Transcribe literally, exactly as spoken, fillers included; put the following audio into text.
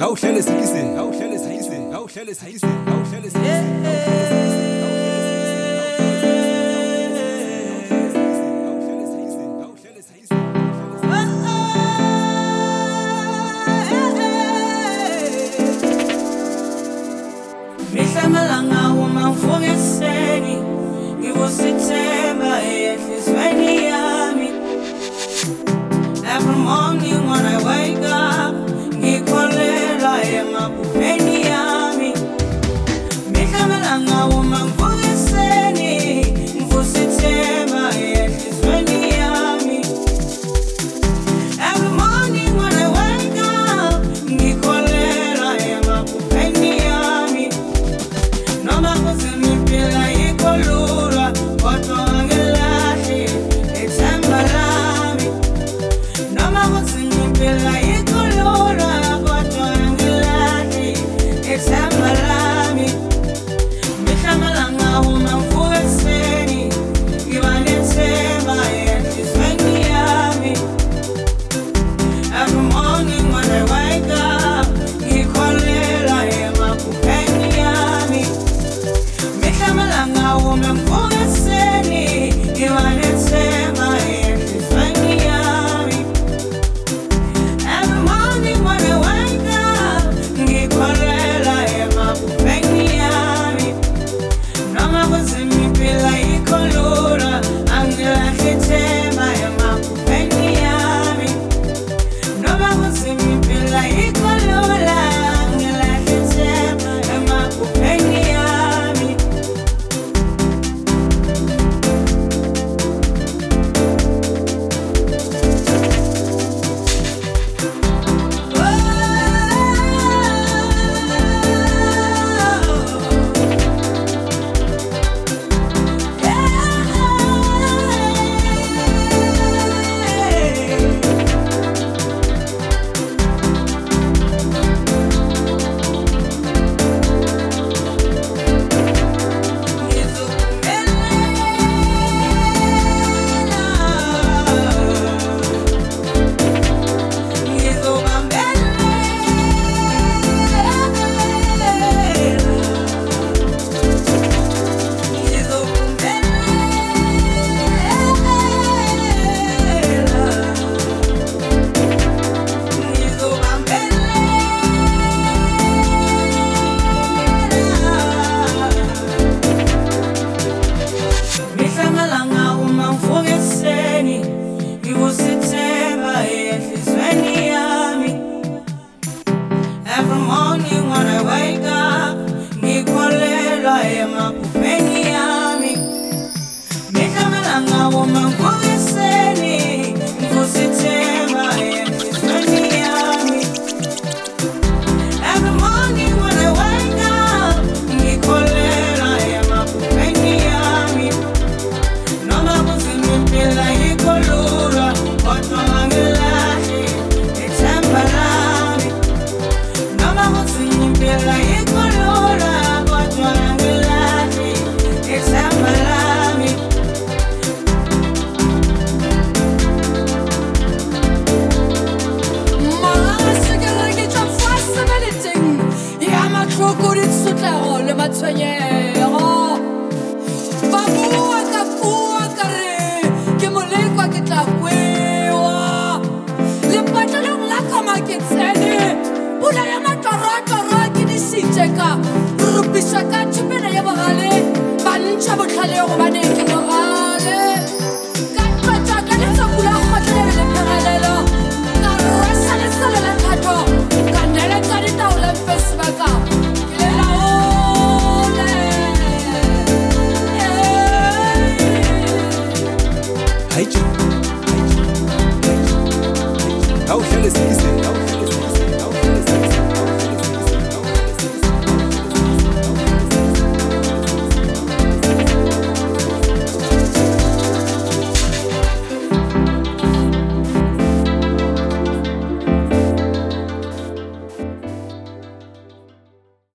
awuhlele sikise awuhlele sikise awuhlele sikise awuhlele sikise Malanga uma ngifugeseni ngibusithemba ehlizweni yami. Every morning when I wake up ngikholela emaphupheni yami. Mihla malanga uma ngifugeseni ngibusithemba ehlizweni yami. Every morning when I wake up ngikholela emaphupheni yami. Noma kuzimipila ikolura kodwa angelahi ithemba lami. Noma kuzimipila ikolura kodwa angelahi ithemba lami. Mihla malanga uma ngifugeseni ngiba nethemba enhlizweni yami. Every morning when I wake up ngikholela emaphupheni yami. Malanga uma ngifugeseni ngiba nethemba enhlizweni yami. Every morning when I wake up ngikholela emaphupheni yami. Noma kuzimipila ikolura angilahli ithemba emaphupheni yami. Noma kuzimipila ikolura angilahli ithemba emaphupheni yami. Every morning when I wake up ngikholela emaphupheni yami. Mihla malanga uma ngifugeseni ngibusithemba enhlizweni yami. Every morning when I wake up ngikholela emaphupheni yami. Noma kuzimipila ikolura kodwa angilahli ithemba lami. Noma kuzimipila ikolura kodwa angilahli ithemba lami. Masekere ke tla fascinating ya matlhoko di tsotlego le matshwenyego. Ba bua ka bua ka re ke molekwa ke tla kwewa. Lepatlelong la kama ke tsene pula ya matlaratlara ke di siteka. Rupisa ka tshupela ya bogale ba ntšha botlhale gobane ke moga